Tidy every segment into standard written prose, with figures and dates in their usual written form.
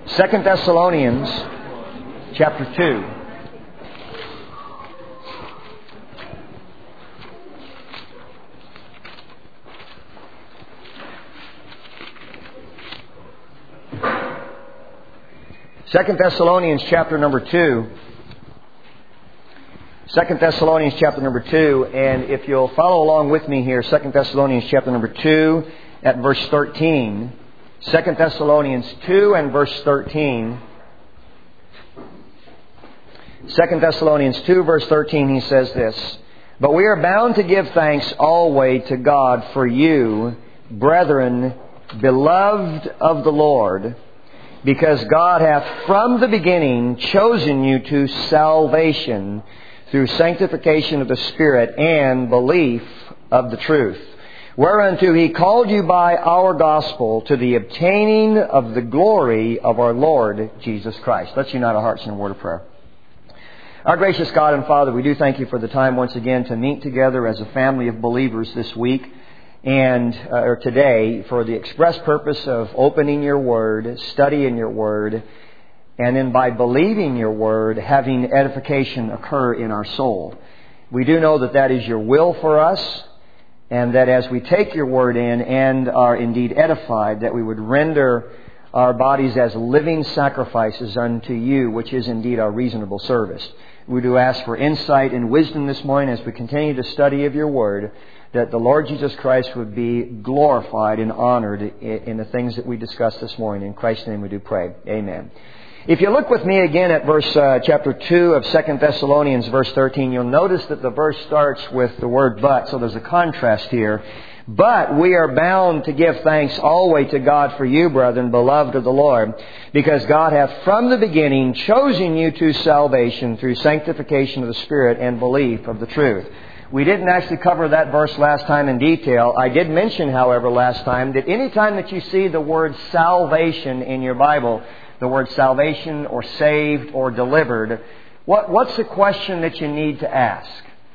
2 Thessalonians chapter 2. Second Thessalonians chapter number 2. 2 Thessalonians chapter number 2, and if you'll follow along with me here, 2 Thessalonians chapter number 2 at verse 13. 2 Thessalonians 2 and verse 13. 2 Thessalonians 2 verse 13, he says this: "But we are bound to give thanks always to God for you, brethren, beloved of the Lord, because God hath from the beginning chosen you to salvation through sanctification of the Spirit and belief of the truth, whereunto He called you by our gospel to the obtaining of the glory of our Lord Jesus Christ." Let's unite our hearts in a word of prayer. Our gracious God and Father, we do thank You for the time once again to meet together as a family of believers this week or today for the express purpose of opening Your Word, studying Your Word, and then by believing Your Word, having edification occur in our soul. We do know that that is Your will for us, and that as we take Your Word in and are indeed edified, that we would render our bodies as living sacrifices unto You, which is indeed our reasonable service. We do ask for insight and wisdom this morning as we continue to study of Your Word, that the Lord Jesus Christ would be glorified and honored in the things that we discussed this morning. In Christ's name we do pray. Amen. If you look with me again at chapter 2 of 2 Thessalonians, verse 13, you'll notice that the verse starts with the word "but," so there's a contrast here. "But we are bound to give thanks always to God for you, brethren, beloved of the Lord, because God hath from the beginning chosen you to salvation through sanctification of the Spirit and belief of the truth." We didn't actually cover that verse last time in detail. I did mention, however, last time that any time that you see the word salvation in your Bible, the word salvation or saved or delivered, what's the question that you need to ask?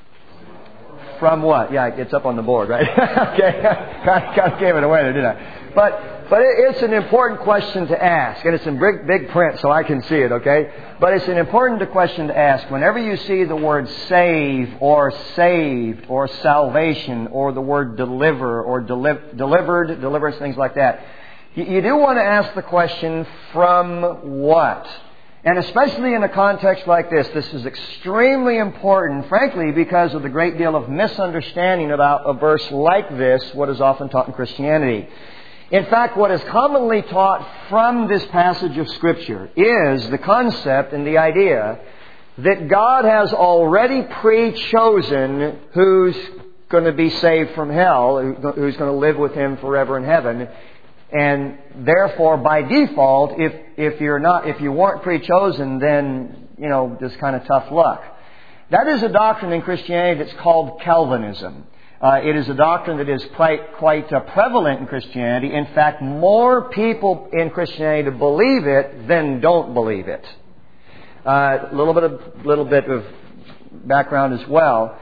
From what? Yeah, it's up on the board, right? Okay, kind of gave it away there, didn't I? But it's an important question to ask, and it's in big print so I can see it, okay? But it's an important question to ask. Whenever you see the word save or saved or salvation or the word deliver or deliverance, things like that, you do want to ask the question, from what? And especially in a context like this is extremely important, frankly, because of the great deal of misunderstanding about a verse like this, what is often taught in Christianity. In fact, what is commonly taught from this passage of Scripture is the concept and the idea that God has already pre-chosen who's going to be saved from hell, who's going to live with Him forever in heaven. And therefore, by default, if you weren't pre-chosen, then, just kind of tough luck. That is a doctrine in Christianity that's called Calvinism. It is a doctrine that is quite prevalent in Christianity. In fact, more people in Christianity believe it than don't believe it. A little bit of background as well.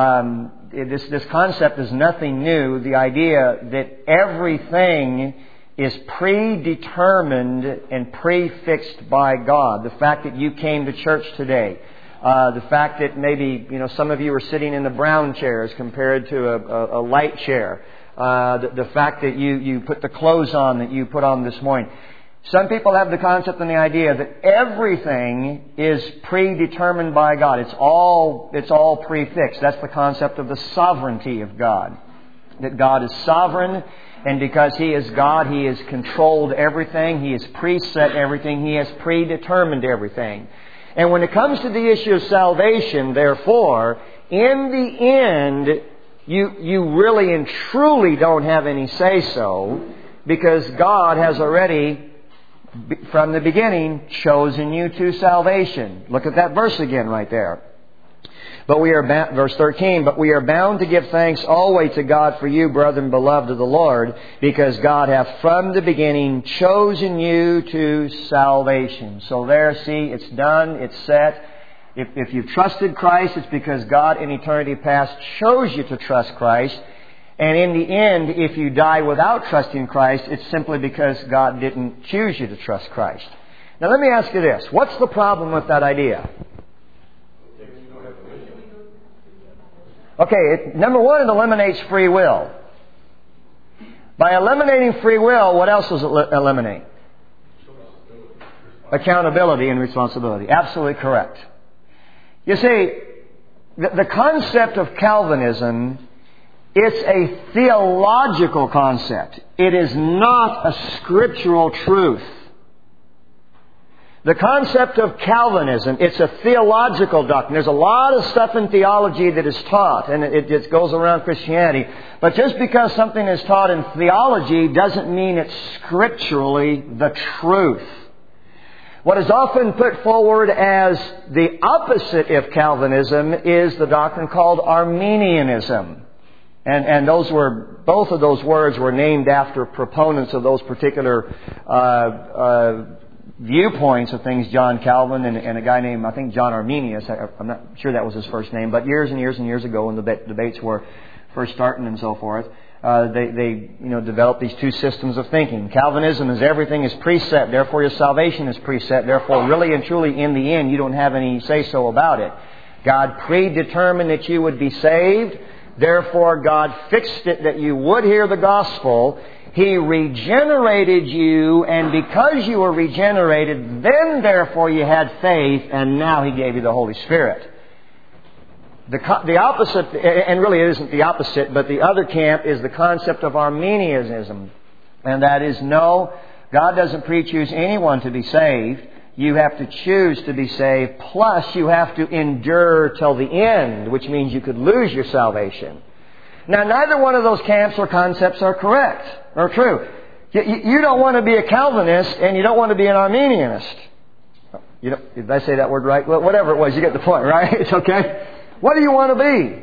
This concept is nothing new. The idea that everything is predetermined and prefixed by God. The fact that you came to church today. The fact that maybe, some of you are sitting in the brown chairs compared to a light chair. The fact that you put the clothes on that you put on this morning. Some people have the concept and the idea that everything is predetermined by God. It's all prefixed. That's the concept of the sovereignty of God. That God is sovereign, and because He is God, He has controlled everything. He has preset everything. He has predetermined everything. And when it comes to the issue of salvation, therefore, in the end, you really and truly don't have any say-so, because God has already, from the beginning, chosen you to salvation. Look at that verse again right there. Verse 13, "But we are bound to give thanks always to God for you, brethren, beloved of the Lord, because God hath from the beginning chosen you to salvation." So there, see, it's done, it's set. If you've trusted Christ, it's because God in eternity past chose you to trust Christ. And in the end, if you die without trusting Christ, it's simply because God didn't choose you to trust Christ. Now let me ask you this. What's the problem with that idea? Okay, number one, it eliminates free will. By eliminating free will, what else does it eliminate? Accountability and responsibility. Absolutely correct. You see, the concept of Calvinism, it's a theological concept. It is not a scriptural truth. The concept of Calvinism, it's a theological doctrine. There's a lot of stuff in theology that is taught, and it just goes around Christianity. But just because something is taught in theology doesn't mean it's scripturally the truth. What is often put forward as the opposite of Calvinism is the doctrine called Arminianism. And both of those words were named after proponents of those particular viewpoints of things, John Calvin and a guy named, I think, John Arminius. I'm not sure that was his first name, but years and years and years ago when the debates were first starting and so forth, they developed these two systems of thinking. Calvinism is everything is preset, therefore your salvation is preset, therefore really and truly in the end you don't have any say-so about it. God predetermined that you would be saved, therefore God fixed it that you would hear the gospel. He regenerated you, and because you were regenerated, then therefore you had faith, and now He gave you the Holy Spirit. The opposite, and really it isn't the opposite, but the other camp is the concept of Arminianism. And that is, no, God doesn't pre-choose anyone to be saved. You have to choose to be saved, plus you have to endure till the end, which means you could lose your salvation. Now, neither one of those camps or concepts are correct or true. You don't want to be a Calvinist and you don't want to be an Arminianist. Did I say that word right? Well, whatever it was, you get the point, right? It's okay. What do you want to be?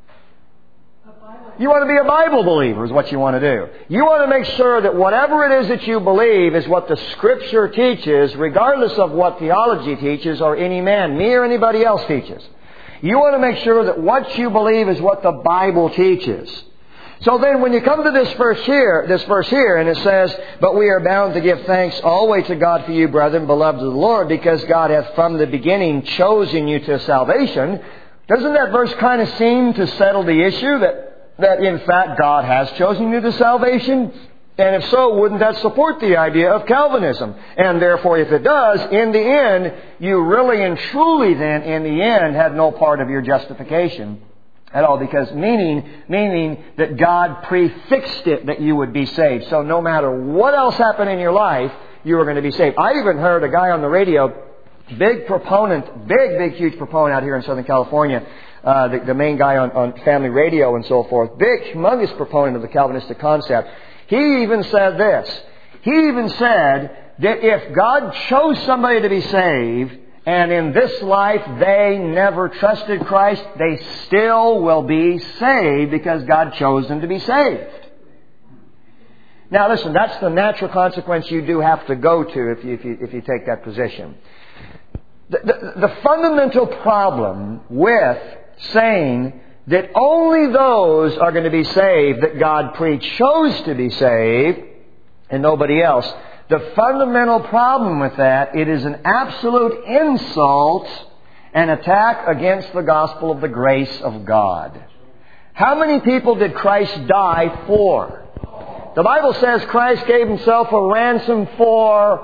You want to be a Bible believer is what you want to do. You want to make sure that whatever it is that you believe is what the Scripture teaches, regardless of what theology teaches or any man, me or anybody else teaches. You want to make sure that what you believe is what the Bible teaches. So then when you come to this verse here, and it says, "But we are bound to give thanks always to God for you, brethren, beloved of the Lord, because God hath from the beginning chosen you to salvation." Doesn't that verse kind of seem to settle the issue that in fact God has chosen you to salvation? And if so, wouldn't that support the idea of Calvinism? And therefore, if it does, in the end, you really and truly then, in the end, have no part of your justification at all. Because meaning that God prefixed it that you would be saved. So no matter what else happened in your life, you were going to be saved. I even heard a guy on the radio, big proponent, big, huge proponent out here in Southern California, the main guy on family radio and so forth, big, humongous proponent of the Calvinistic concept. He even said this. He even said that if God chose somebody to be saved, and in this life they never trusted Christ, they still will be saved because God chose them to be saved. Now listen, that's the natural consequence you do have to go to if you take that position. The fundamental problem with saying that only those are going to be saved that God pre-chose to be saved and nobody else. The fundamental problem with that, it is an absolute insult and attack against the gospel of the grace of God. How many people did Christ die for? The Bible says Christ gave Himself a ransom for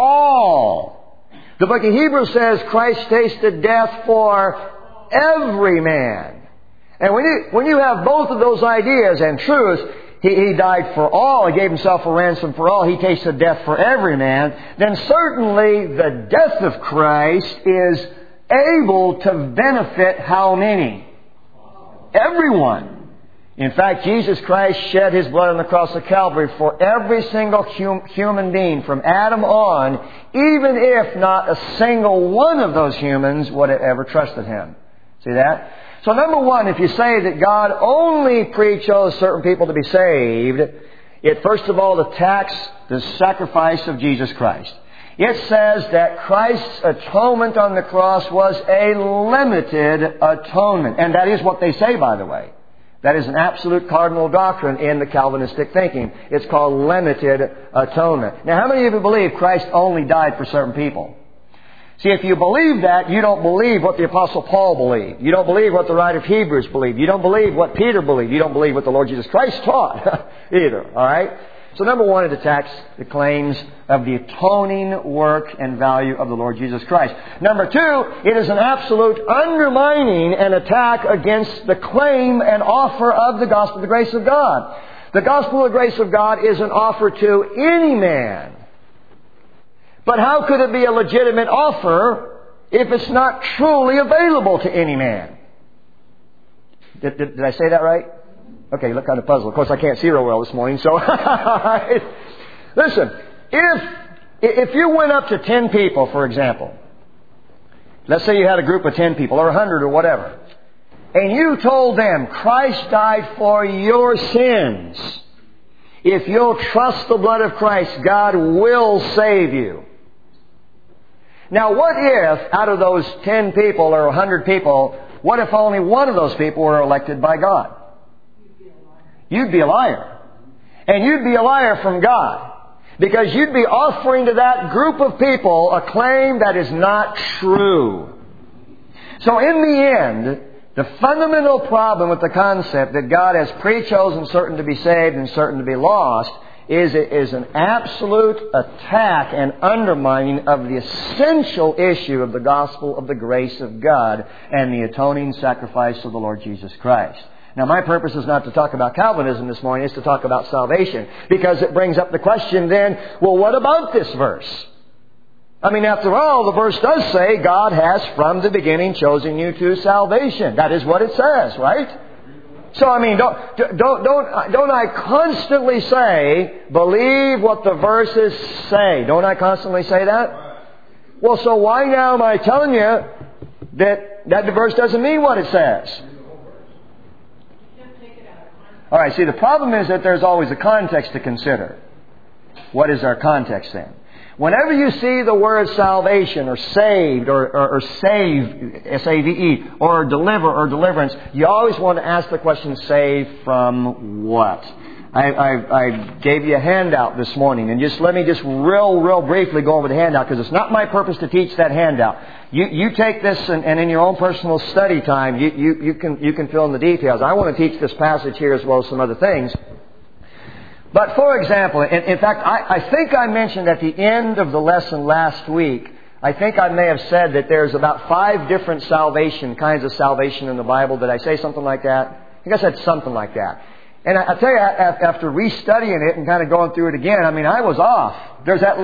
all. The book of Hebrews says Christ tasted death for every man. And when you have both of those ideas and truths, He died for all, He gave Himself a ransom for all, He tasted death for every man, then certainly the death of Christ is able to benefit how many? Everyone. In fact, Jesus Christ shed His blood on the cross of Calvary for every single human being from Adam on, even if not a single one of those humans would have ever trusted Him. See that? So number one, if you say that God only pre-chose certain people to be saved, it first of all attacks the sacrifice of Jesus Christ. It says that Christ's atonement on the cross was a limited atonement. And that is what they say, by the way. That is an absolute cardinal doctrine in the Calvinistic thinking. It's called limited atonement. Now, how many of you believe Christ only died for certain people? See, if you believe that, you don't believe what the Apostle Paul believed. You don't believe what the writer of Hebrews believed. You don't believe what Peter believed. You don't believe what the Lord Jesus Christ taught either. All right? So number one, it attacks the claims of the atoning work and value of the Lord Jesus Christ. Number two, it is an absolute undermining and attack against the claim and offer of the gospel of the grace of God. The gospel of the grace of God is an offer to any man. But how could it be a legitimate offer if it's not truly available to any man? Did I say that right? Okay, you look kind of puzzled. Of course, I can't see real well this morning, so... Listen, if you went up to 10 people, for example, let's say you had a group of 10 people, or 100 or whatever, and you told them, Christ died for your sins. If you'll trust the blood of Christ, God will save you. Now, what if, out of those 10 people or 100 people, what if only one of those people were elected by God? You'd be a liar. And you'd be a liar from God. Because you'd be offering to that group of people a claim that is not true. So in the end, the fundamental problem with the concept that God has pre-chosen certain to be saved and certain to be lost is an absolute attack and undermining of the essential issue of the gospel of the grace of God and the atoning sacrifice of the Lord Jesus Christ. Now, my purpose is not to talk about Calvinism this morning. It's to talk about salvation. Because it brings up the question then, well, what about this verse? I mean, after all, the verse does say God has from the beginning chosen you to salvation. That is what it says, right? So, I mean, don't I constantly say, believe what the verses say? Don't I constantly say that? Well, so why now am I telling you that the verse doesn't mean what it says? All right, see, the problem is that there's always a context to consider. What is our context then? Whenever you see the word salvation or saved or save, S-A-V-E, or deliver or deliverance, you always want to ask the question, save from what? I gave you a handout this morning, and let me real briefly go over the handout, because it's not my purpose to teach that handout. You take this and in your own personal study time, you can fill in the details. I want to teach this passage here as well as some other things. But for example, in fact, I think I mentioned at the end of the lesson last week, I think I may have said that there's about 5 different kinds of salvation in the Bible. Did I say something like that? I think I said something like that. And I tell you, after restudying it and kind of going through it again, I mean, I was off. There's at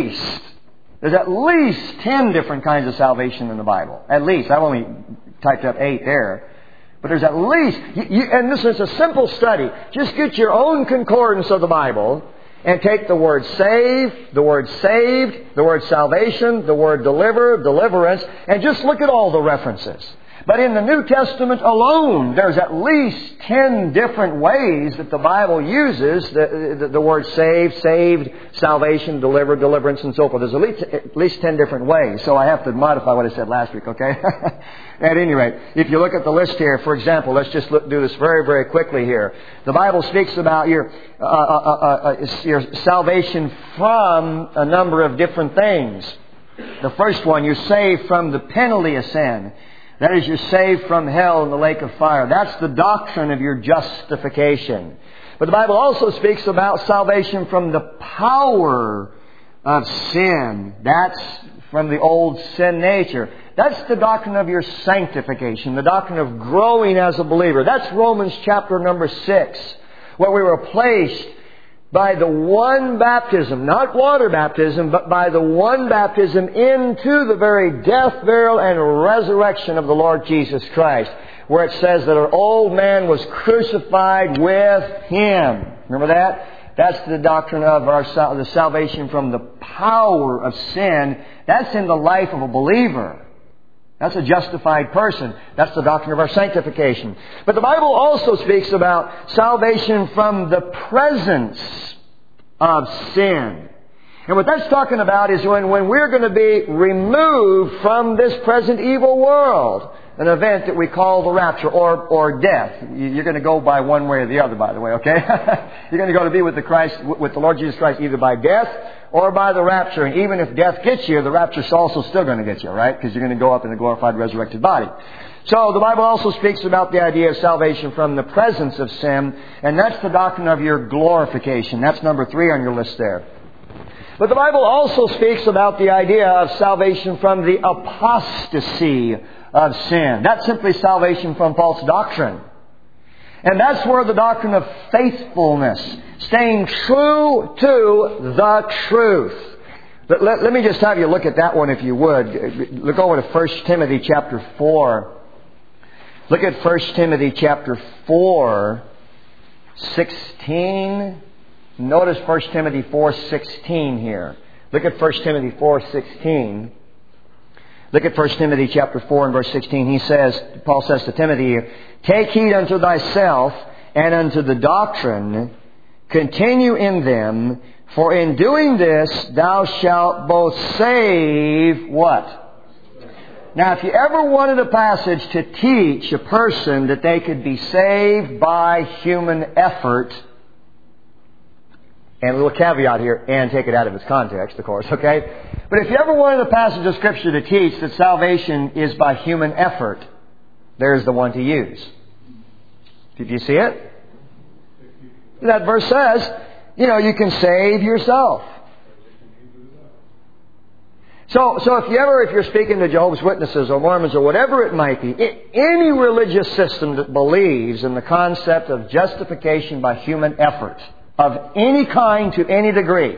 least 10 different kinds of salvation in the Bible. At least. I've only typed up 8 there. But there's at least, and this is a simple study. Just get your own concordance of the Bible and take the word save, the word saved, the word salvation, the word deliver, deliverance, and just look at all the references. But in the New Testament alone, there's at least 10 different ways that the Bible uses the word saved, salvation, deliver, deliverance, and so forth. There's at least 10 different ways. So I have to modify what I said last week, okay? At any rate, if you look at the list here, for example, let's just do this very, very quickly here. The Bible speaks about your salvation from a number of different things. The first one, you're saved from the penalty of sin. That is, you're saved from hell and the lake of fire. That's the doctrine of your justification. But the Bible also speaks about salvation from the power of sin. That's from the old sin nature. That's the doctrine of your sanctification, the doctrine of growing as a believer. That's Romans chapter number 6, where we were placed by the one baptism, not water baptism, but by the one baptism into the very death, burial, and resurrection of the Lord Jesus Christ, where it says that our old man was crucified with Him. Remember that? That's the doctrine of the salvation from the power of sin. That's in the life of a believer. That's a justified person. That's the doctrine of our sanctification. But the Bible also speaks about salvation from the presence of sin. And what that's talking about is when we're going to be removed from this present evil world. an event that we call the rapture or death. You're going to go by one way or the other, by the way, okay? You're going to go to be with the Lord Jesus Christ either by death or by the rapture. And even if death gets you, the rapture's also still going to get you, right? Because you're going to go up in a glorified, resurrected body. So the Bible also speaks about the idea of salvation from the presence of sin, and that's the doctrine of your glorification. That's number 3 on your list there. But the Bible also speaks about the idea of salvation from the apostasy of sin. That's simply salvation from false doctrine. And that's where the doctrine of faithfulness, staying true to the truth. Let me just have you look at that one if you would. Look over to 1 Timothy chapter 4. Look at 1 Timothy chapter 4, 16. Notice 1 Timothy 4:16 here. Look at 1 Timothy 4:16. Look at 1 Timothy chapter 4 and verse 16. Paul says to Timothy here, "Take heed unto thyself and unto the doctrine. Continue in them, for in doing this thou shalt both save" what? Now, if you ever wanted a passage to teach a person that they could be saved by human effort, and a little caveat here, and take it out of its context, of course, okay? But if you ever wanted a passage of Scripture to teach that salvation is by human effort, there's the one to use. Did you see it? That verse says, you can save yourself. So if you're speaking to Jehovah's Witnesses or Mormons or whatever it might be, any religious system that believes in the concept of justification by human effort, of any kind to any degree.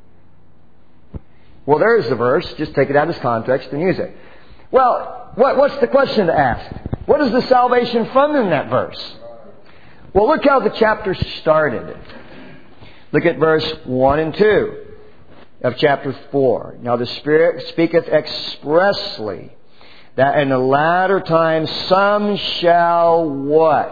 Well, there's the verse. Just take it out of its context and use it. Well, what's the question to ask? What is the salvation from in that verse? Well, look how the chapter started. Look at verse 1 and 2 of chapter 4. "Now the Spirit speaketh expressly that in the latter times some shall" what?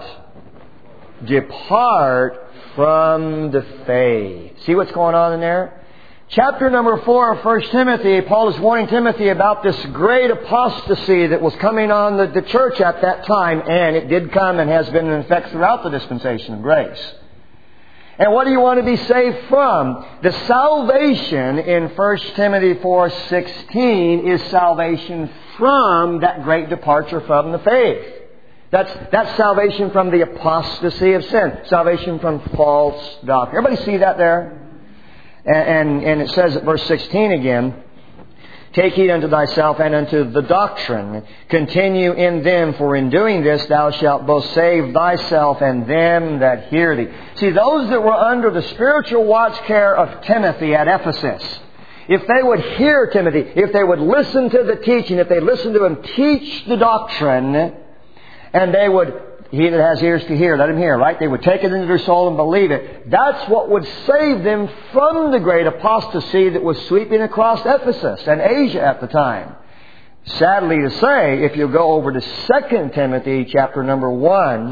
"Depart from the faith." See what's going on in there? Chapter number 4 of 1 Timothy, Paul is warning Timothy about this great apostasy that was coming on the church at that time, and it did come and has been in effect throughout the dispensation of grace. And what do you want to be saved from? The salvation in 1 Timothy 4:16 is salvation from that great departure from the faith. That's salvation from the apostasy of sin. Salvation from false doctrine. Everybody see that there? And it says at verse 16 again, "Take heed unto thyself and unto the doctrine. Continue in them, for in doing this thou shalt both save thyself and them that hear thee." See, those that were under the spiritual watch care of Timothy at Ephesus, if they would hear Timothy, if they would listen to the teaching, if they listened to him teach the doctrine, and they would, he that has ears to hear, let him hear, right? They would take it into their soul and believe it. That's what would save them from the great apostasy that was sweeping across Ephesus and Asia at the time. Sadly to say, if you go over to 2 Timothy chapter number 1,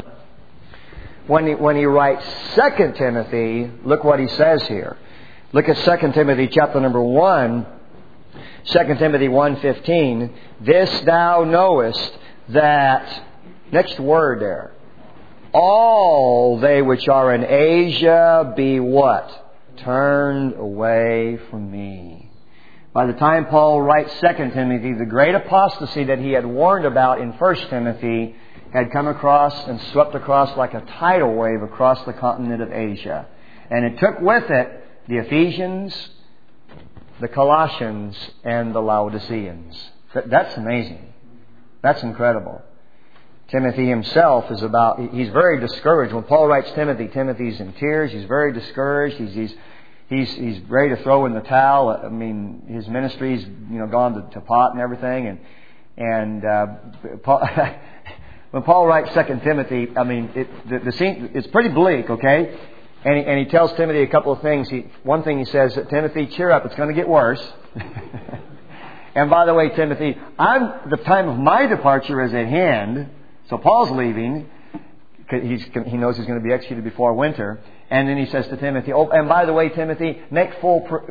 when he writes 2 Timothy, look what he says here. Look at 2 Timothy chapter number 1, 2 Timothy 1:15. "This thou knowest that," next word there, "all they which are in Asia be" what? "Turned away from me." By the time Paul writes 2 Timothy, the great apostasy that he had warned about in 1 Timothy had come across and swept across like a tidal wave across the continent of Asia. And it took with it the Ephesians, the Colossians, and the Laodiceans. That's amazing. That's incredible. Timothy himself he's very discouraged. When Paul writes Timothy, Timothy's in tears. He's very discouraged. He's ready to throw in the towel. I mean, his ministry's, gone to pot and everything. And Paul, when Paul writes 2 Timothy, I mean, the scene, it's pretty bleak, okay? And he tells Timothy a couple of things. One thing he says, "Timothy, cheer up. It's going to get worse." And by the way, Timothy, the time of my departure is at hand. So Paul's leaving. He knows he's going to be executed before winter. And then he says to Timothy, oh, and by the way, Timothy, make full proof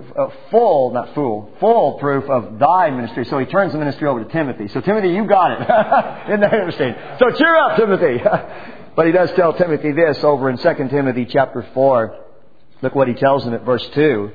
of thy ministry. So he turns the ministry over to Timothy. So Timothy, you got it. Isn't that interesting? So cheer up, Timothy. But he does tell Timothy this over in 2 Timothy chapter 4. Look what he tells him at verse 2.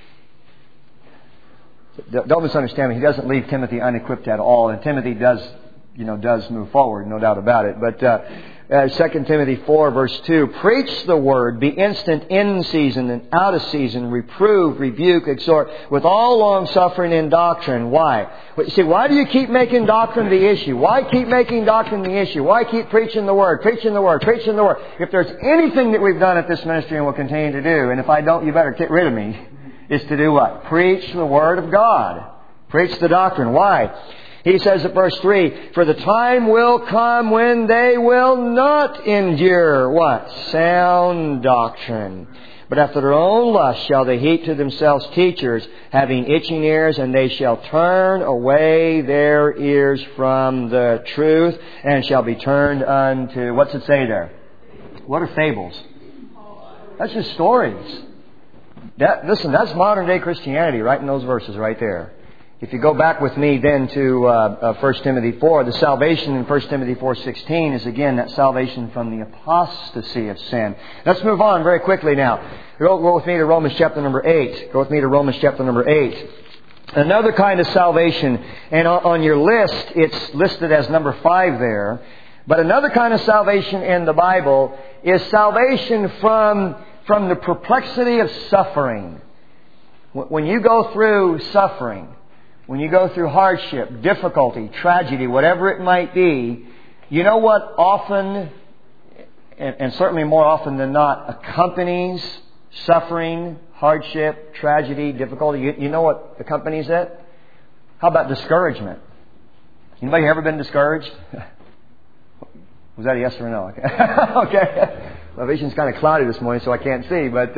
Don't misunderstand me. He doesn't leave Timothy unequipped at all. And Timothy does move forward, no doubt about it. But 2 Timothy 4 verse 2, preach the word, be instant in season and out of season, reprove, rebuke, exhort, with all long suffering and doctrine. Why? See, why do you keep making doctrine the issue? Why keep making doctrine the issue? Why keep preaching the word, preaching the word, preaching the word? If there's anything that we've done at this ministry and will continue to do, and if I don't, you better get rid of me, is to do what? Preach the word of God. Preach the doctrine. Why? He says at verse 3, for the time will come when they will not endure what? Sound doctrine. But after their own lust shall they heap to themselves teachers, having itching ears, and they shall turn away their ears from the truth, and shall be turned unto, what's it say there? What are fables? That's just stories. Listen, that's modern day Christianity right in those verses right there. If you go back with me then to 1 Timothy 4, the salvation in 1 Timothy 4:16 is again that salvation from the apostasy of sin. Let's move on very quickly now. Go with me to Romans chapter number 8. Go with me to Romans chapter number 8. Another kind of salvation, and on your list it's listed as number 5 there. But another kind of salvation in the Bible is salvation from the perplexity of suffering. When you go through suffering, when you go through hardship, difficulty, tragedy, whatever it might be, you know what often, and certainly more often than not, accompanies suffering, hardship, tragedy, difficulty? You know what accompanies it? How about discouragement? Anybody ever been discouraged? Was that a yes or a no? Okay. My vision's kind of cloudy this morning, so I can't see. But,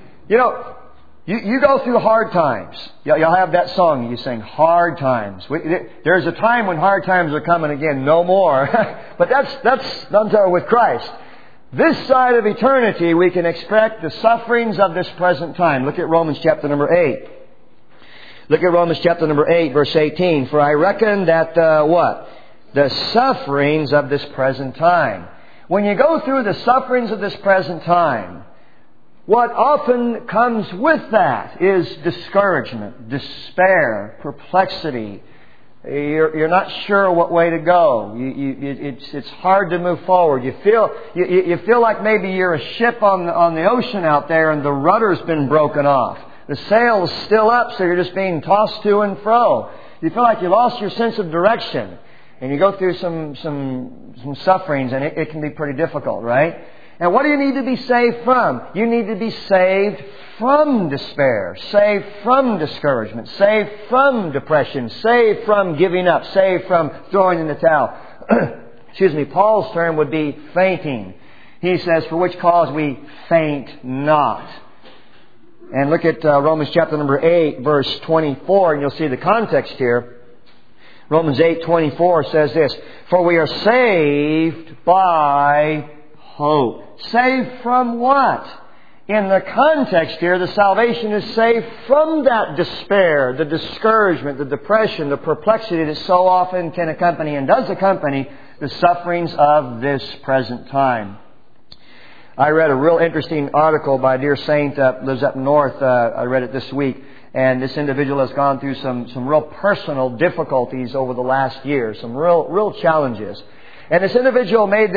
you go through hard times. You'll have that song you sing, hard times. There's a time when hard times are coming again, no more. But that's not with Christ. This side of eternity, we can expect the sufferings of this present time. Look at Romans chapter number 8. Look at Romans chapter number 8, verse 18. For I reckon that, the sufferings of this present time. When you go through the sufferings of this present time, what often comes with that is discouragement, despair, perplexity. You're not sure what way to go. It's hard to move forward. You feel like maybe you're a ship on the ocean out there and the rudder's been broken off. The sail's still up, so you're just being tossed to and fro. You feel like you lost your sense of direction. And you go through some sufferings, and it can be pretty difficult, right? And what do you need to be saved from? You need to be saved from despair, saved from discouragement, saved from depression, saved from giving up, saved from throwing in the towel. Excuse me, Paul's term would be fainting. He says, for which cause we faint not. And look at Romans chapter number 8, verse 24, and you'll see the context here. Romans 8:24 says this, for we are saved by hope. Saved from what? In the context here, the salvation is saved from that despair, the discouragement, the depression, the perplexity that so often can accompany and does accompany the sufferings of this present time. I read a real interesting article by a dear saint that lives up north. I read it this week. And this individual has gone through some real personal difficulties over the last year, some real challenges. And this individual made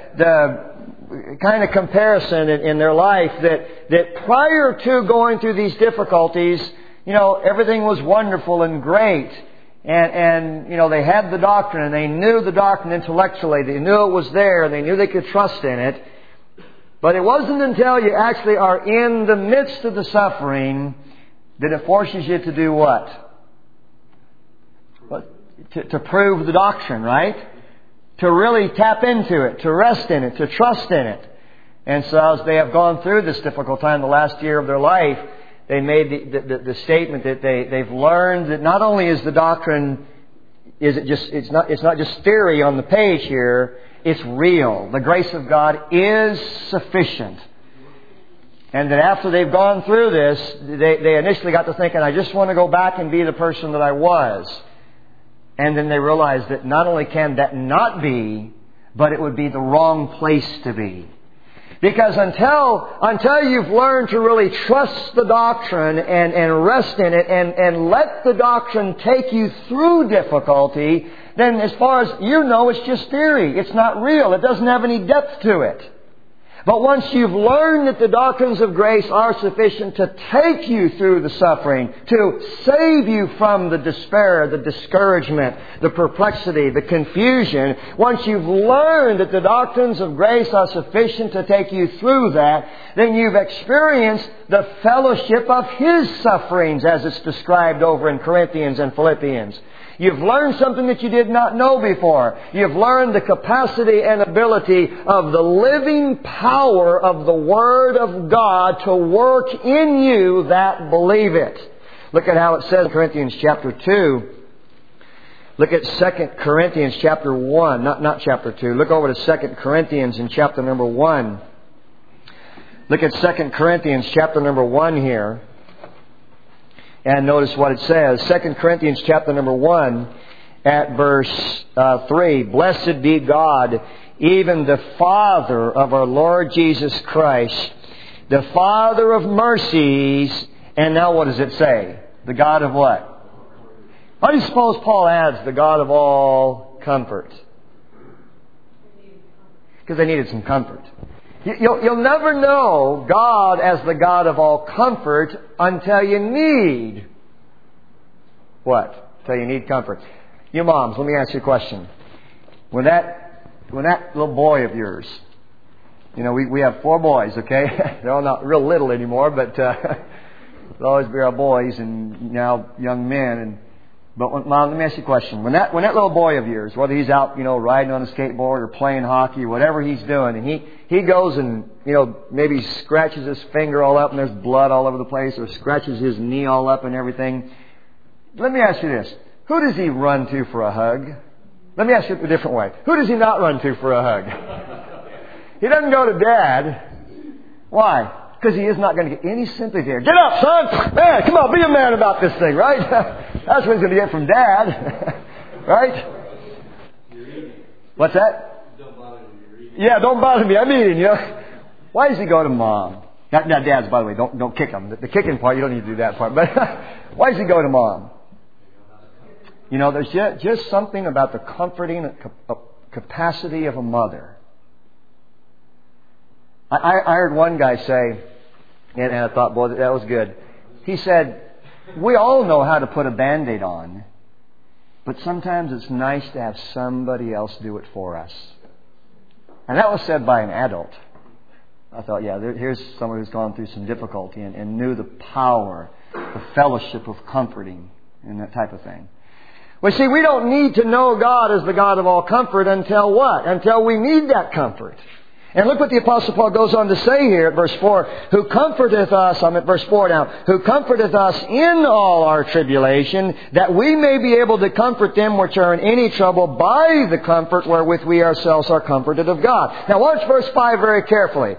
the kind of comparison in their life that prior to going through these difficulties, everything was wonderful and great. And they had the doctrine, and they knew the doctrine intellectually. They knew it was there, and they knew they could trust in it. But it wasn't until you actually are in the midst of the suffering that it forces you to do what? To prove the doctrine, right? To really tap into it, to rest in it, to trust in it. And so as they have gone through this difficult time, the last year of their life, they made the statement that they've learned that not only is the doctrine, it's not just theory on the page here, it's real. The grace of God is sufficient. And that after they've gone through this, they initially got to thinking, I just want to go back and be the person that I was. And then they realized that not only can that not be, but it would be the wrong place to be. Because until you've learned to really trust the doctrine and rest in it and let the doctrine take you through difficulty, then as far as you know, it's just theory. It's not real. It doesn't have any depth to it. But once you've learned that the doctrines of grace are sufficient to take you through the suffering, to save you from the despair, the discouragement, the perplexity, the confusion, once you've learned that the doctrines of grace are sufficient to take you through that, then you've experienced the fellowship of His sufferings as it's described over in Corinthians and Philippians. You've learned something that you did not know before. You've learned the capacity and ability of the living power of the Word of God to work in you that believe it. Look at how it says in Corinthians chapter 2. Look at 2 Corinthians chapter 1. Not chapter 2. Look over to 2 Corinthians in chapter number 1. Look at 2 Corinthians chapter number 1 here. And notice what it says. 2 Corinthians chapter number 1 at verse 3. Blessed be God, even the Father of our Lord Jesus Christ, the Father of mercies. And now what does it say? The God of what? Why do you suppose Paul adds the God of all comfort? Because they needed some comfort. You'll never know God as the God of all comfort until you need what? Until you need comfort. You moms, let me ask you a question. When that little boy of yours, we have 4 boys, okay? They're all not real little anymore, but they'll always be our boys and now young men. But Mom, let me ask you a question. When that little boy of yours, whether he's out, riding on a skateboard or playing hockey or whatever he's doing, and he goes and, maybe scratches his finger all up and there's blood all over the place, or scratches his knee all up and everything. Let me ask you this. Who does he run to for a hug? Let me ask you it a different way. Who does he not run to for a hug? He doesn't go to Dad. Why? Because he is not going to get any sympathy there. Get up, son! Man, come on, be a man about this thing, right? That's what he's going to get from Dad. Right? What's that? Don't bother me. Yeah, don't bother me. I'm eating, Why does he go to Mom? Now, Dads, by the way, don't kick him. The kicking part, you don't need to do that part. But why does he go to Mom? There's just something about the comforting capacity of a mother. I heard one guy say, and I thought, boy, that was good. He said, we all know how to put a Band-Aid on, but sometimes it's nice to have somebody else do it for us. And that was said by an adult. I thought, here's someone who's gone through some difficulty and knew the power, the fellowship of comforting and that type of thing. Well, see, we don't need to know God as the God of all comfort until what? Until we need that comfort. And look what the Apostle Paul goes on to say here at verse 4. Who comforteth us, I'm at verse 4 now, who comforteth us in all our tribulation, that we may be able to comfort them which are in any trouble by the comfort wherewith we ourselves are comforted of God. Now watch verse 5 very carefully.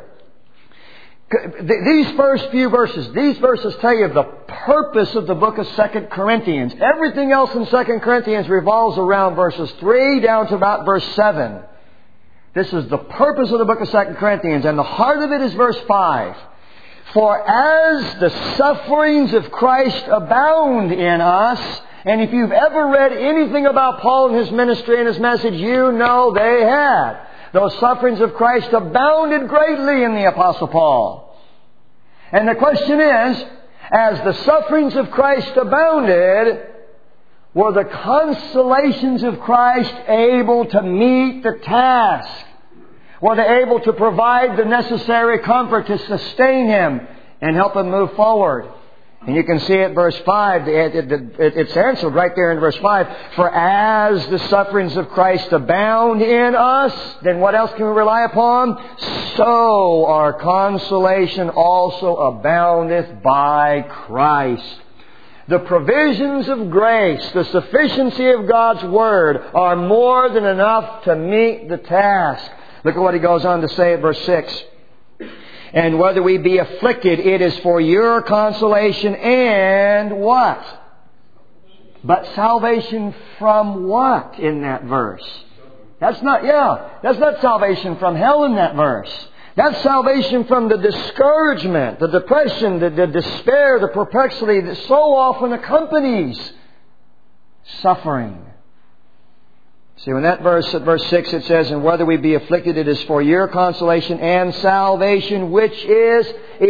These first few verses, these verses tell you the purpose of the book of 2 Corinthians. Everything else in 2 Corinthians revolves around verses 3 down to about verse 7. This is the purpose of the book of 2 Corinthians, and the heart of it is verse 5. For as the sufferings of Christ abound in us, and if you've ever read anything about Paul and his ministry and his message, you know they had. Those sufferings of Christ abounded greatly in the Apostle Paul. And the question is, as the sufferings of Christ abounded, were the consolations of Christ able to meet the task? Were they able to provide the necessary comfort to sustain him and help him move forward? And you can see it, verse 5, it's answered right there in verse 5. For as the sufferings of Christ abound in us, then what else can we rely upon? So our consolation also aboundeth by Christ. The provisions of grace, the sufficiency of God's Word are more than enough to meet the task. Look at what he goes on to say at verse 6. And whether we be afflicted, it is for your consolation and what? But salvation from what in that verse? That's not salvation from hell in that verse. That's salvation from the discouragement, the depression, the despair, the perplexity that so often accompanies suffering. See, when that verse, at verse 6, it says, and whether we be afflicted, it is for your consolation and salvation, which is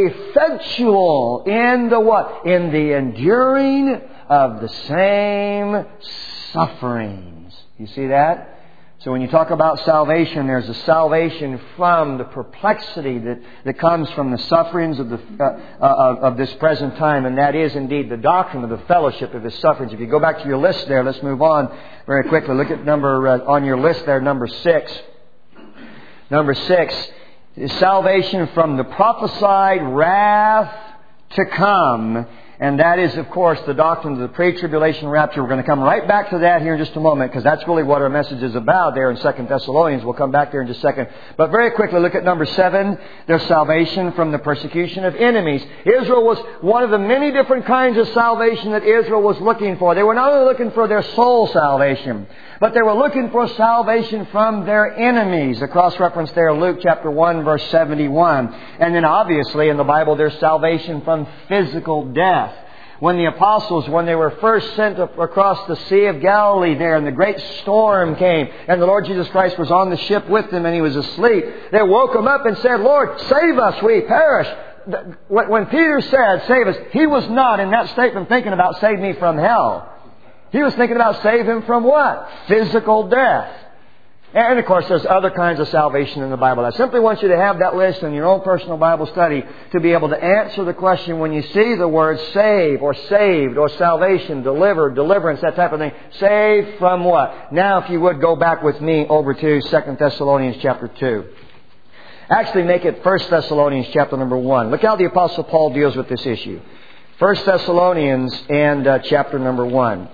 effectual in the what? In the enduring of the same sufferings. You see that? So when you talk about salvation, there's a salvation from the perplexity that comes from the sufferings of this present time, and that is indeed the doctrine of the fellowship of His sufferings. If you go back to your list there, let's move on very quickly. Look at on your list there, number 6. Number 6 is salvation from the prophesied wrath to come. And that is, of course, the doctrine of the pre-tribulation rapture. We're going to come right back to that here in just a moment, because that's really what our message is about there in 2 Thessalonians. We'll come back there in just a second. But very quickly, look at number 7. There's salvation from the persecution of enemies. Israel was one of the many different kinds of salvation that Israel was looking for. They were not only looking for their soul salvation, but they were looking for salvation from their enemies. A cross-reference there, Luke chapter 1, verse 71. And then obviously in the Bible there's salvation from physical death. When the apostles, when they were first sent across the Sea of Galilee there, and the great storm came, and the Lord Jesus Christ was on the ship with them and He was asleep, they woke Him up and said, Lord, save us, we perish. When Peter said, save us, he was not in that statement thinking about save me from hell. He was thinking about save him from what? Physical death. And of course, there's other kinds of salvation in the Bible. I simply want you to have that list in your own personal Bible study to be able to answer the question when you see the word save or saved or salvation, delivered, deliverance, that type of thing. Saved from what? Now, if you would, go back with me over to 2 Thessalonians chapter 2. Actually, make it 1 Thessalonians chapter number 1. Look how the Apostle Paul deals with this issue. 1 Thessalonians and chapter number 1.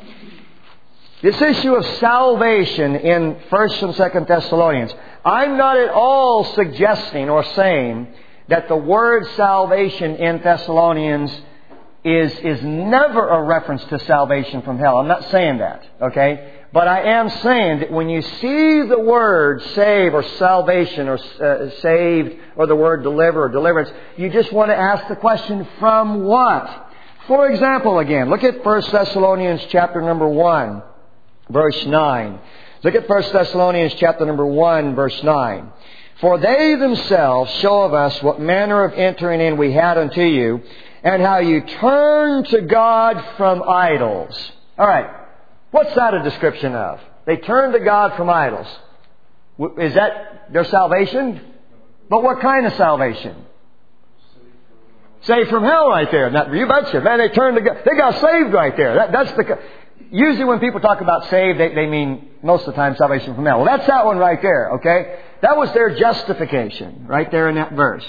This issue of salvation in 1 and 2 Thessalonians, I'm not at all suggesting or saying that the word salvation in Thessalonians is never a reference to salvation from hell. I'm not saying that, okay? But I am saying that when you see the word save or salvation or saved or the word deliver or deliverance, you just want to ask the question, from what? For example, again, look at 1 Thessalonians chapter number 1. Verse 9. Look at 1 Thessalonians chapter number 1, verse 9. For they themselves show of us what manner of entering in we had unto you, and how you turned to God from idols. All right. What's that a description of? They turned to God from idols. Is that their salvation? But what kind of salvation? Saved from hell right there. You betcha. Man, they turned to God. They got saved right there. That's the... Usually when people talk about saved, they mean most of the time salvation from hell. Well, that's that one right there, okay? That was their justification right there in that verse.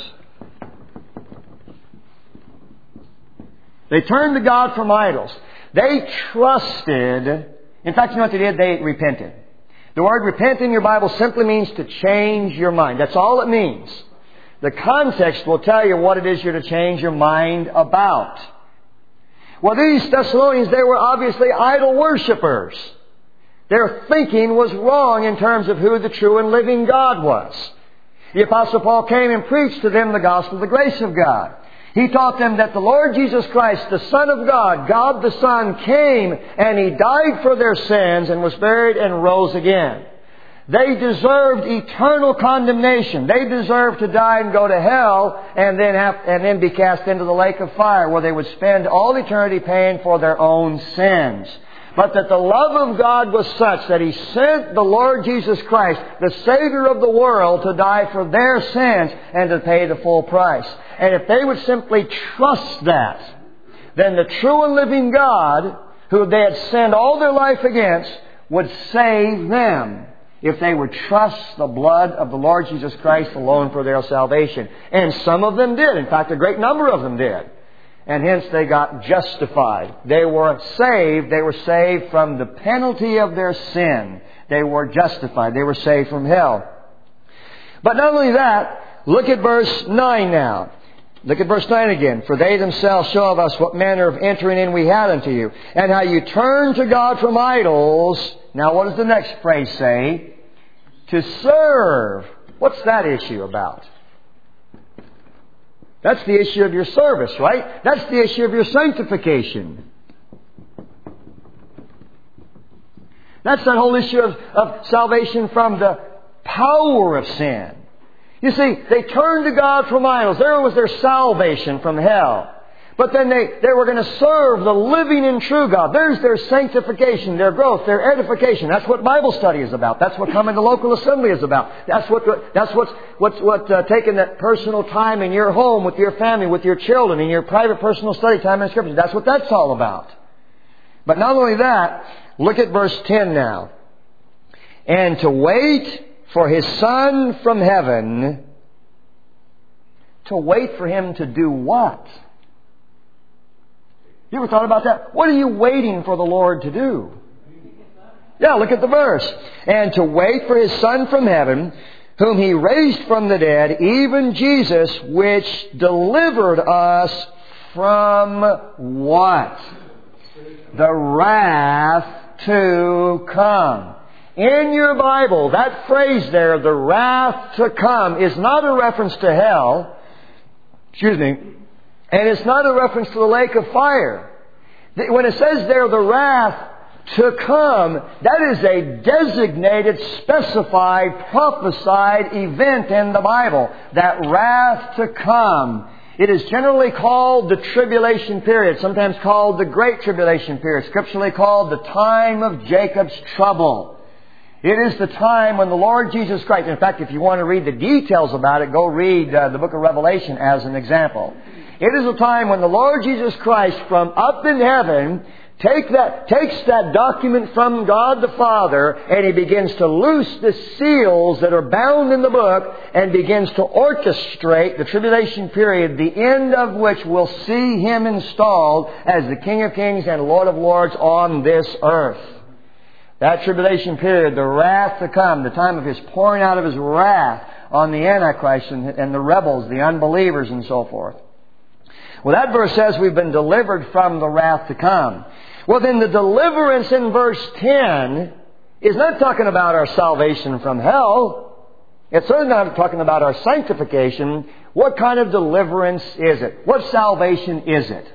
They turned to God from idols. They trusted. In fact, you know what they did? They repented. The word repent in your Bible simply means to change your mind. That's all it means. The context will tell you what it is you're to change your mind about. Well, these Thessalonians, they were obviously idol worshippers. Their thinking was wrong in terms of who the true and living God was. The Apostle Paul came and preached to them the gospel of the grace of God. He taught them that the Lord Jesus Christ, the Son of God, God the Son, came and He died for their sins and was buried and rose again. They deserved eternal condemnation. They deserved to die and go to hell and then be cast into the lake of fire, where they would spend all eternity paying for their own sins. But that the love of God was such that He sent the Lord Jesus Christ, the Savior of the world, to die for their sins and to pay the full price. And if they would simply trust that, then the true and living God, who they had sinned all their life against, would save them, if they would trust the blood of the Lord Jesus Christ alone for their salvation. And some of them did. In fact, a great number of them did. And hence they got justified. They were saved. They were saved from the penalty of their sin. They were justified. They were saved from hell. But not only that, look at verse 9 now. Look at verse 9 again. For they themselves show of us what manner of entering in we had unto you, and how you turned to God from idols. Now what does the next phrase say? To serve. What's that issue about? That's the issue of your service, right? That's the issue of your sanctification. That's that whole issue of salvation from the power of sin. You see, they turned to God from idols. There was their salvation from hell. But then they were going to serve the living and true God. There's their sanctification, their growth, their edification. That's what Bible study is about. That's what coming to local assembly is about. That's what taking that personal time in your home with your family, with your children, in your private personal study time in Scripture. That's what that's all about. But not only that, look at verse 10 now. And to wait for His Son from heaven. To wait for Him to do what? You ever thought about that? What are you waiting for the Lord to do? Yeah, look at the verse. And to wait for His Son from heaven, whom He raised from the dead, even Jesus, which delivered us from what? The wrath to come. In your Bible, that phrase there, the wrath to come, is not a reference to hell. And it's not a reference to the lake of fire. When it says there, the wrath to come, that is a designated, specified, prophesied event in the Bible. That wrath to come. It is generally called the tribulation period, sometimes called the Great Tribulation period, scripturally called the time of Jacob's trouble. It is the time when the Lord Jesus Christ, in fact, if you want to read the details about it, go read the book of Revelation as an example. It is a time when the Lord Jesus Christ from up in heaven takes that document from God the Father, and He begins to loose the seals that are bound in the book and begins to orchestrate the tribulation period, the end of which will see Him installed as the King of Kings and Lord of Lords on this earth. That tribulation period, the wrath to come, the time of His pouring out of His wrath on the Antichrist and the rebels, the unbelievers and so forth. Well, that verse says we've been delivered from the wrath to come. Well, then the deliverance in verse 10 is not talking about our salvation from hell. It's certainly not talking about our sanctification. What kind of deliverance is it? What salvation is it?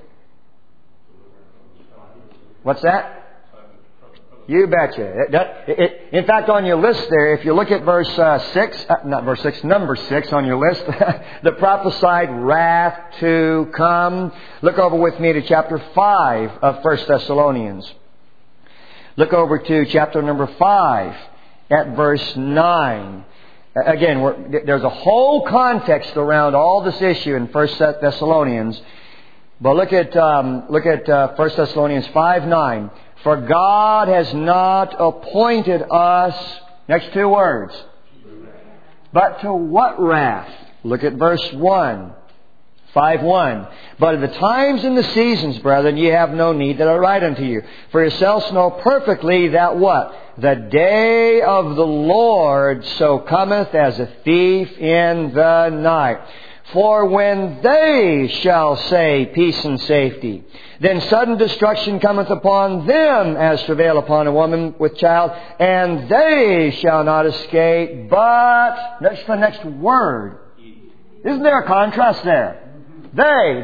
What's that? You betcha. In fact, on your list there, if you look at number 6 on your list, the prophesied wrath to come. Look over with me to chapter 5 of 1 Thessalonians. Look over to chapter number 5 at verse 9. Again, there's a whole context around all this issue in 1 Thessalonians. But look at 1 Thessalonians 5:9. For God has not appointed us, next two words, but to what wrath? Look at verse 1, 5:1. But of the times and the seasons, brethren, ye have no need that I write unto you. For yourselves know perfectly that what? The day of the Lord so cometh as a thief in the night. For when they shall say peace and safety, then sudden destruction cometh upon them as travail upon a woman with child, and they shall not escape, but... That's the next word. Isn't there a contrast there? They,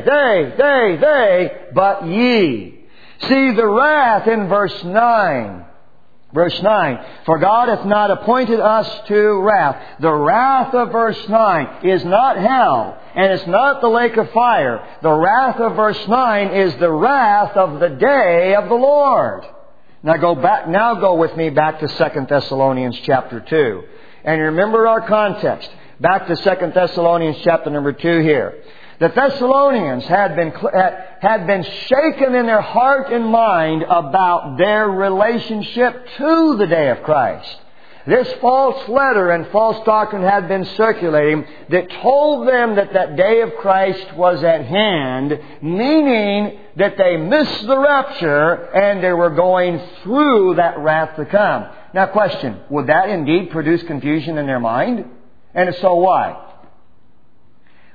but ye. See the wrath in verse 9. Verse 9, for God hath not appointed us to wrath. The wrath of verse 9 is not hell, and it's not the lake of fire. The wrath of verse 9 is the wrath of the day of the Lord. Now go with me back to 2 Thessalonians chapter 2. And remember our context. Back to 2 Thessalonians chapter number 2 here. The Thessalonians had been shaken in their heart and mind about their relationship to the day of Christ. This false letter and false doctrine had been circulating that told them that that day of Christ was at hand, meaning that they missed the rapture and they were going through that wrath to come. Now question, would that indeed produce confusion in their mind? And if so, why?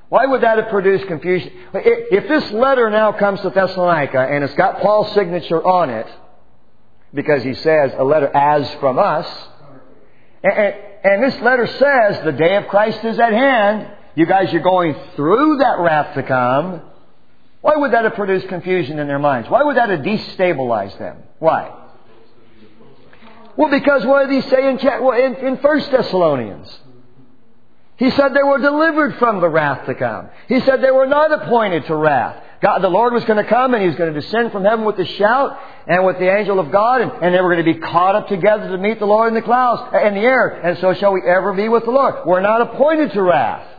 Why would that have produced confusion? If this letter now comes to Thessalonica and it's got Paul's signature on it, because he says a letter as from us, and this letter says the day of Christ is at hand, you guys are going through that wrath to come, why would that have produced confusion in their minds? Why would that have destabilized them? Why? Well, because what did he say in 1 Thessalonians? He said they were delivered from the wrath to come. He said they were not appointed to wrath. God, the Lord was going to come and He was going to descend from heaven with a shout and with the angel of God, and they were going to be caught up together to meet the Lord in the clouds, in the air. And so shall we ever be with the Lord. We're not appointed to wrath.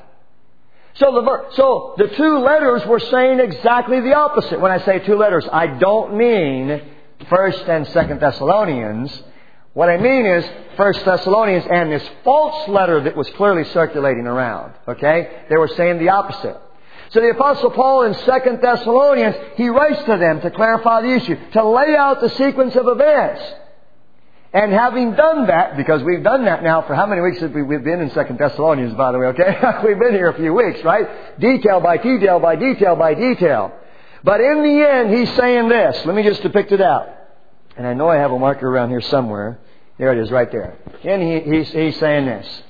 So the two letters were saying exactly the opposite. When I say two letters, I don't mean 1st and 2nd Thessalonians. What I mean is 1 Thessalonians and this false letter that was clearly circulating around. Okay? They were saying the opposite. So the Apostle Paul in 2 Thessalonians, he writes to them to clarify the issue, to lay out the sequence of events. And having done that, because we've done that now for how many weeks have we've been in 2 Thessalonians, by the way, okay? We've been here a few weeks, right? Detail by detail by detail by detail. But in the end, he's saying this. Let me just depict it out. And I know I have a marker around here somewhere. There it is, right there. And he's saying this.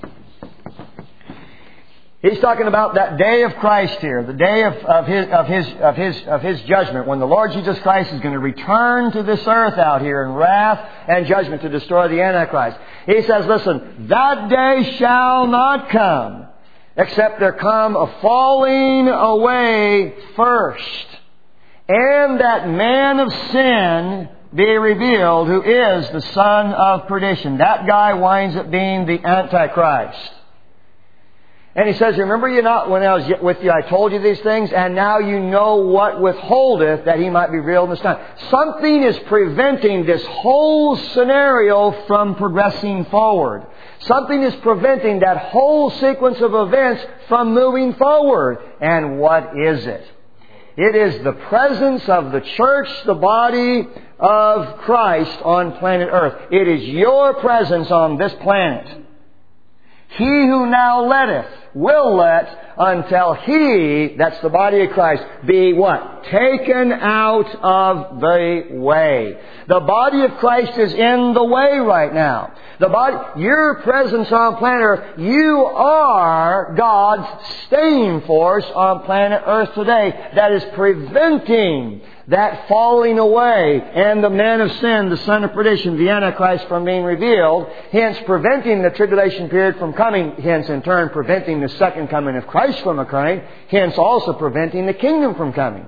He's talking about that day of Christ here, the day of His judgment, when the Lord Jesus Christ is going to return to this earth out here in wrath and judgment to destroy the Antichrist. He says, listen, that day shall not come, except there come a falling away first, and that man of sin be revealed, who is the son of perdition. That guy winds up being the Antichrist. And he says, remember you not when I was with you, I told you these things, and now you know what withholdeth, that he might be revealed in this time. Something is preventing this whole scenario from progressing forward. Something is preventing that whole sequence of events from moving forward. And what is it? It is the presence of the church, the body of Christ on planet Earth. It is your presence on this planet. He who now letteth will let until He, that's the body of Christ, be what? Taken out of the way. The body of Christ is in the way right now. Your presence on planet Earth, you are God's staying force on planet Earth today that is preventing that falling away and the man of sin, the son of perdition, the Antichrist, from being revealed, hence preventing the tribulation period from coming, hence in turn preventing the second coming of Christ from occurring, hence also preventing the kingdom from coming.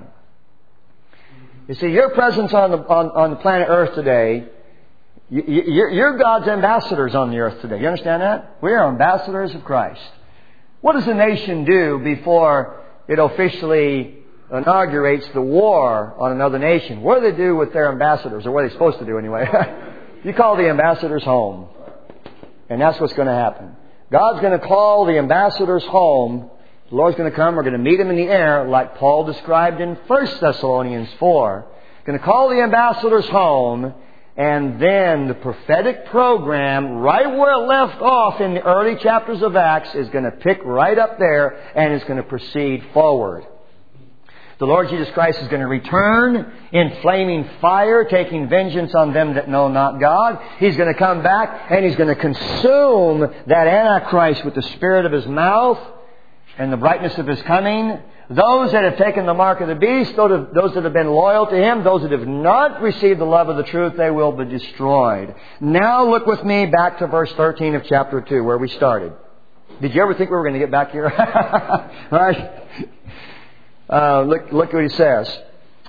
You see, your presence on the planet Earth today, you're God's ambassadors on the earth today. You understand that? We are ambassadors of Christ. What does a nation do before it officially inaugurates the war on another nation? What do they do with their ambassadors, or what are they supposed to do anyway? You call the ambassadors home. And that's what's going to happen. God's going to call the ambassadors home. The Lord's going to come. We're going to meet Him in the air, like Paul described in 1 Thessalonians 4. Going to call the ambassadors home. And then the prophetic program, right where it left off in the early chapters of Acts, is going to pick right up there and is going to proceed forward. The Lord Jesus Christ is going to return in flaming fire, taking vengeance on them that know not God. He's going to come back and He's going to consume that Antichrist with the spirit of His mouth and the brightness of His coming. Those that have taken the mark of the beast, those that have been loyal to Him, those that have not received the love of the truth, they will be destroyed. Now look with me back to verse 13 of chapter 2, where we started. Did you ever think we were going to get back here? Right? Look what he says.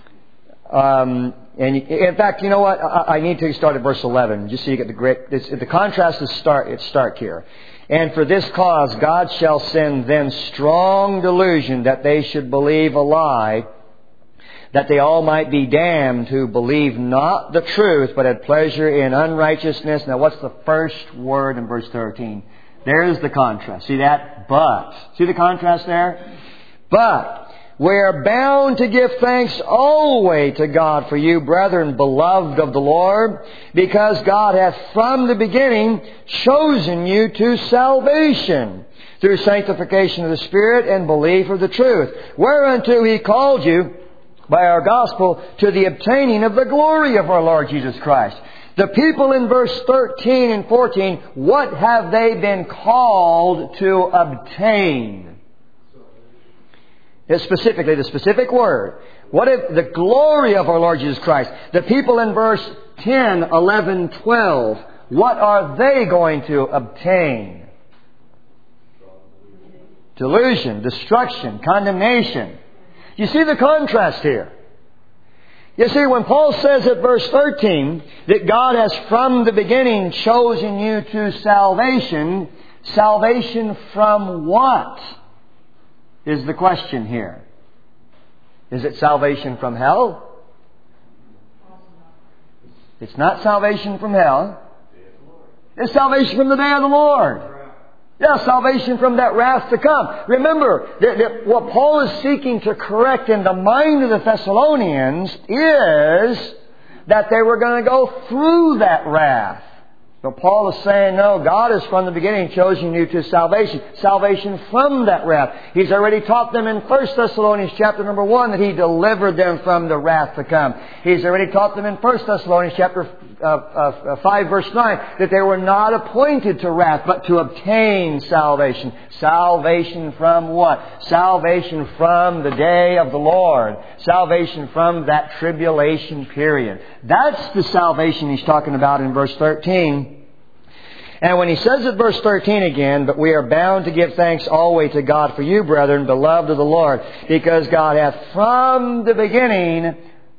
And in fact, you know what? I need to start at verse 11, just so you get the contrast is stark here. And for this cause God shall send them strong delusion, that they should believe a lie, that they all might be damned who believe not the truth, but had pleasure in unrighteousness. Now what's the first word in verse 13? There's the contrast. See that? But. See the contrast there? But we are bound to give thanks always to God for you, brethren, beloved of the Lord, because God hath from the beginning chosen you to salvation through sanctification of the Spirit and belief of the truth, whereunto He called you by our gospel to the obtaining of the glory of our Lord Jesus Christ. The people in verse 13 and 14, what have they been called to obtain? It's specifically, the specific word. What if the glory of our Lord Jesus Christ? The people in verse 10, 11, 12, what are they going to obtain? Delusion, destruction, condemnation. You see the contrast here. You see, when Paul says at verse 13 that God has from the beginning chosen you to salvation, salvation from what is the question here? Is it salvation from hell? It's not salvation from hell. It's salvation from the day of the Lord. Yeah, salvation from that wrath to come. Remember, that what Paul is seeking to correct in the mind of the Thessalonians is that they were going to go through that wrath. But Paul is saying, no, God has from the beginning chosen you to salvation. Salvation from that wrath. He's already taught them in 1 Thessalonians chapter number 1 that He delivered them from the wrath to come. He's already taught them in 1 Thessalonians chapter 5 verse 9 that they were not appointed to wrath but to obtain salvation. Salvation from what? Salvation from the day of the Lord. Salvation from that tribulation period. That's the salvation He's talking about in verse 13. And when he says at verse 13 again, but we are bound to give thanks always to God for you, brethren, beloved of the Lord, because God hath from the beginning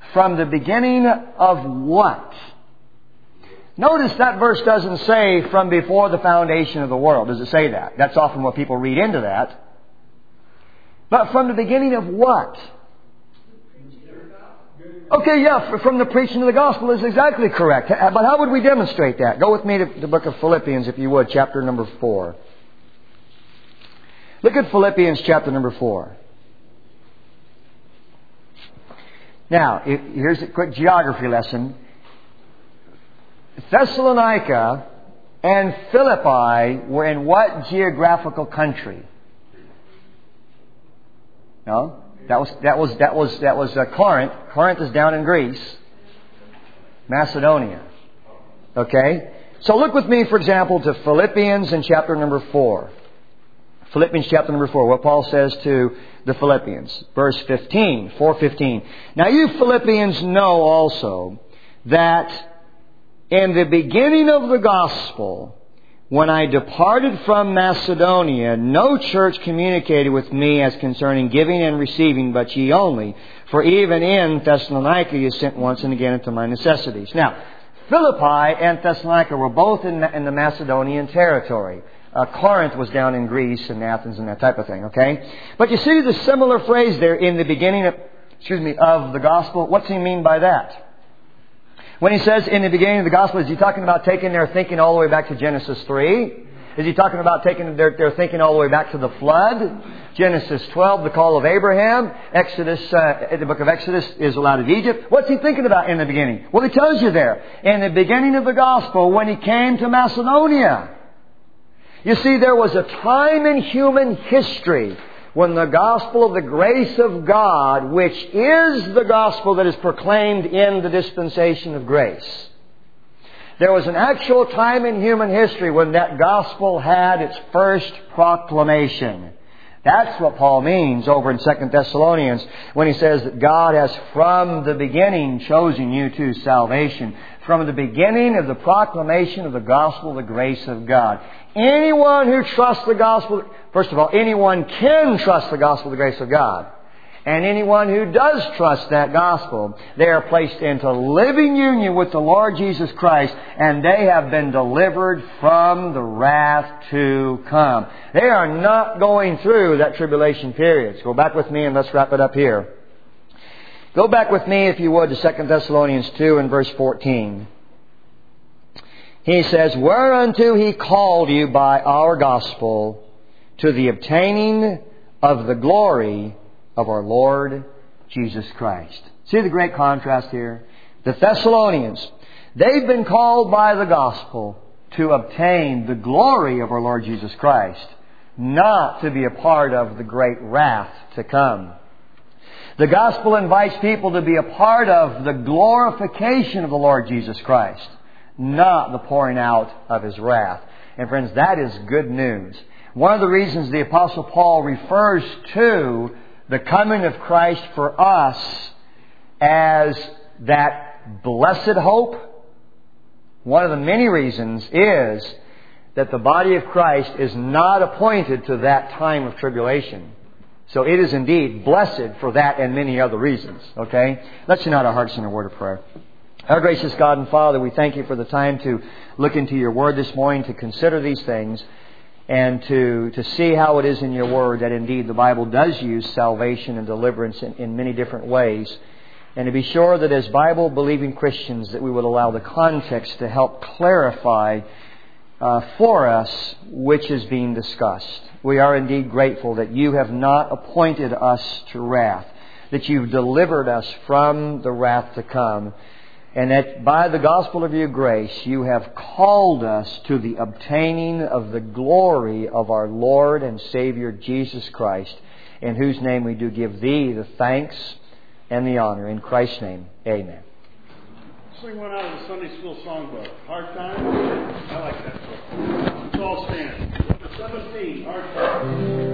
of what? Notice that verse doesn't say from before the foundation of the world. Does it say that? That's often what people read into that. But from the beginning of what? Okay, yeah, from the preaching of the gospel is exactly correct. But how would we demonstrate that? Go with me to the book of Philippians, if you would, chapter number 4. Look at Philippians chapter number 4. Now, here's a quick geography lesson. Thessalonica and Philippi were in what geographical country? No? That was Corinth. Corinth is down in Greece. Macedonia. Okay? So look with me, for example, to Philippians in chapter number 4. Philippians chapter number 4, what Paul says to the Philippians. Verse 15, 4:15. Now you Philippians know also that in the beginning of the gospel, when I departed from Macedonia, no church communicated with me as concerning giving and receiving, but ye only. For even in Thessalonica you sent once and again unto my necessities. Now, Philippi and Thessalonica were both in the Macedonian territory. Corinth was down in Greece and Athens and that type of thing, okay? But you see the similar phrase there in the beginning of the gospel. What's he mean by that? When he says in the beginning of the gospel, is he talking about taking their thinking all the way back to Genesis 3? Is he talking about taking their thinking all the way back to the flood? Genesis 12, the call of Abraham. Exodus, the book of Exodus, Israel out of Egypt. What's he thinking about in the beginning? Well, he tells you there. In the beginning of the gospel, when he came to Macedonia. You see, there was a time in human history when the gospel of the grace of God, which is the gospel that is proclaimed in the dispensation of grace. There was an actual time in human history when that gospel had its first proclamation. That's what Paul means over in 2 Thessalonians when he says that God has from the beginning chosen you to salvation. From the beginning of the proclamation of the gospel of the grace of God. Anyone who trusts the gospel, first of all, anyone can trust the gospel of the grace of God. And anyone who does trust that gospel, they are placed into living union with the Lord Jesus Christ, and they have been delivered from the wrath to come. They are not going through that tribulation period. So go back with me and let's wrap it up here. Go back with me, if you would, to 2 Thessalonians 2 and verse 14. He says, whereunto He called you by our gospel to the obtaining of the glory of our Lord Jesus Christ. See the great contrast here? The Thessalonians, they've been called by the gospel to obtain the glory of our Lord Jesus Christ. not to be a part of the great wrath to come. The gospel invites people to be a part of the glorification of the Lord Jesus Christ, not the pouring out of His wrath. And friends, that is good news. One of the reasons the Apostle Paul refers to the coming of Christ for us as that blessed hope, one of the many reasons is that the body of Christ is not appointed to that time of tribulation. So it is indeed blessed for that and many other reasons. Okay? Let's unite our hearts in a word of prayer. Our gracious God and Father, we thank You for the time to look into Your Word this morning, to consider these things, and to see how it is in Your Word that indeed the Bible does use salvation and deliverance in many different ways. And to be sure that as Bible-believing Christians that we would allow the context to help clarify for us which is being discussed. We are indeed grateful that You have not appointed us to wrath, that You've delivered us from the wrath to come, and that by the gospel of Your grace You have called us to the obtaining of the glory of our Lord and Savior Jesus Christ, in whose name we do give Thee the thanks and the honor. In Christ's name, amen. Sing one out of the Sunday School Songbook. Hard Time? I like that song. Let's all stand. Number 17, Hard Time.